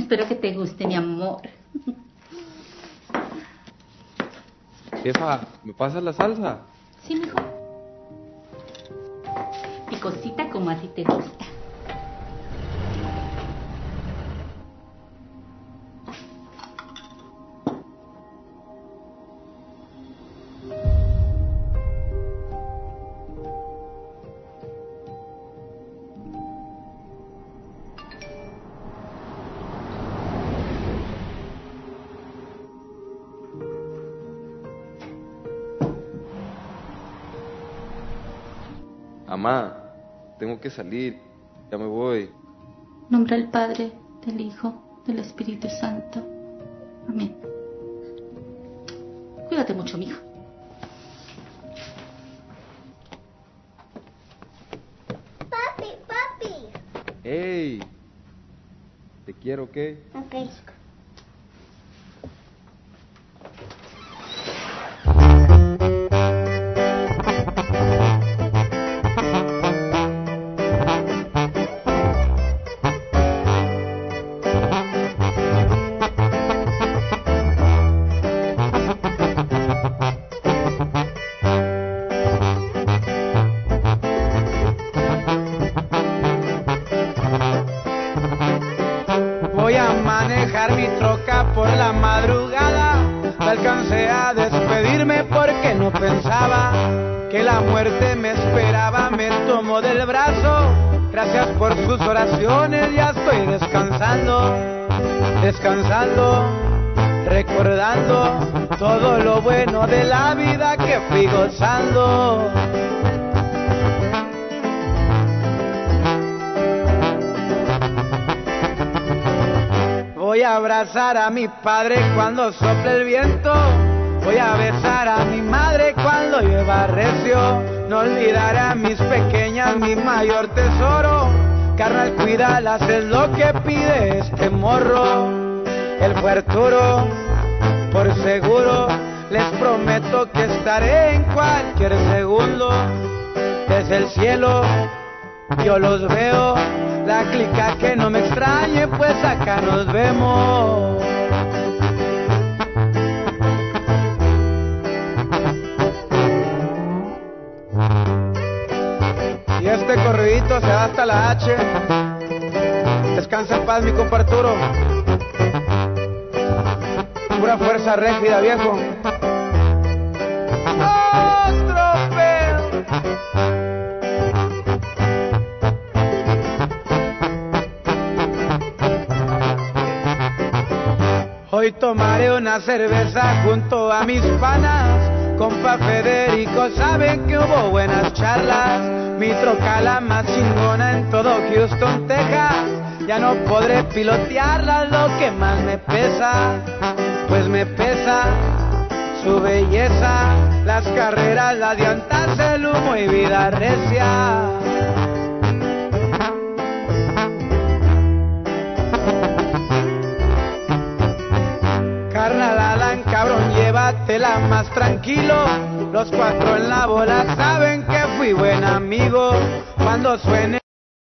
Espero que te guste, mi amor. Jefa, ¿me pasas la salsa? Sí, mijo. Picosita como a ti te gusta. Mamá, tengo que salir, ya me voy. Nombre del Padre, del Hijo, del Espíritu Santo. Amén. Cuídate mucho, mijo. Papi, papi. ¡Ey! ¿Te quiero qué? Ok. Voy a manejar mi troca por la madrugada. No alcancé a despedirme porque no pensaba que la muerte me esperaba. Me tomó del brazo, gracias por sus oraciones. Ya estoy descansando, descansando, recordando todo lo bueno de la vida que fui gozando. Voy a abrazar a mi padre cuando sople el viento. Voy a besar a mi madre cuando llueva recio. No olvidaré a mis pequeñas, mi mayor tesoro. Carnal, cuídalas, es lo que pide este morro. Él fue Arturo, por seguro. Les prometo que estaré en cualquier segundo. Desde el cielo yo los veo. La clica que no me extrañe, pues acá nos vemos. Y este corridito se va hasta la H. Descansa en paz, mi compa Arturo. Pura fuerza rígida, viejo. Otro pedo. Hoy tomaré una cerveza junto a mis panas. Compa Federico, saben que hubo buenas charlas. Mi troca la más chingona en todo Houston, Texas. Ya no podré pilotearla, lo que más me pesa, pues me pesa su belleza. Las carreras, las llantas, el humo y vida recia. Carnal Alan, cabrón, llévatela más tranquilo. Los cuatro en la bola saben que fui buen amigo. Cuando suene